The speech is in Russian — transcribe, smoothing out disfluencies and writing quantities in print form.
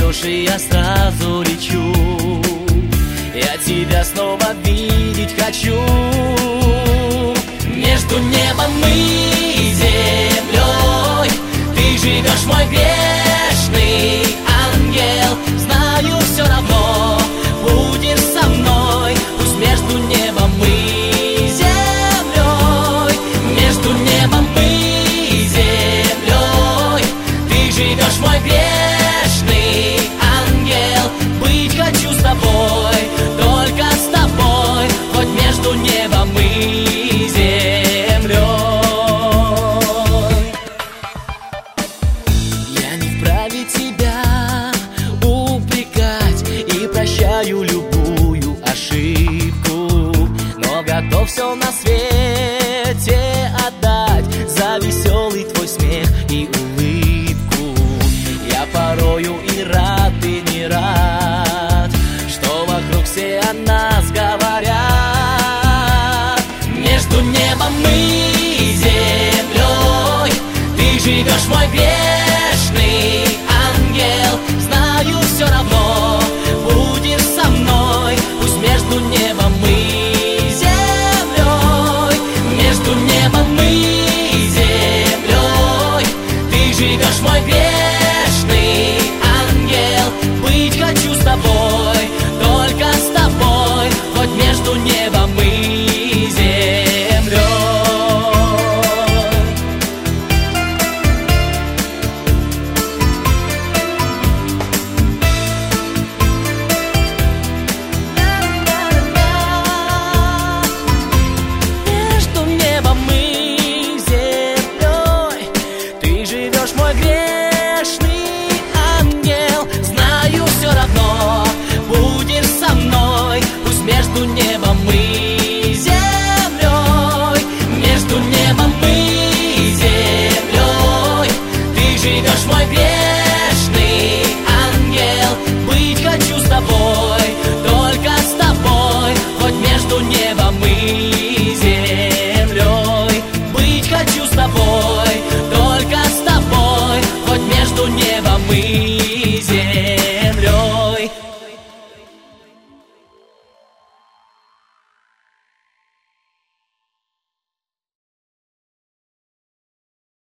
зовешь, и я сразу лечу. Я тебя снова видеть хочу. Между небом и землей ты живешь, мой грешный ангел. Знаю, все равно будешь со мной. Пусть между небом и землей, между небом и землей ты живешь, мой грешный ангел. Быть хочу с тобой, только с тобой, хоть между небом и землей. Я не вправе тебя упрекать и прощаю любую ошибку, но готов все на свете отдать за веселый твой смех и улыбку. Я порою и рад, и не рад, что вокруг все о нас говорят. Между небом и землей ты живешь, мой грешный ангел. Знаю, все равно будешь со мной. Пусть между небом и землей, между небом и землей ты живешь, мой грешный ангел. Быть хочу с тобой, только с тобой, хоть между небом и землей. Между небом и землей ты живешь, мой грешный ангел. Знаю, все равно будешь со мной. Пусть между небом и землей, между небом и землей ты живешь, мой грешный ангел. Быть хочу с тобой, только с тобой, хоть между небом и землей. Быть хочу с тобой,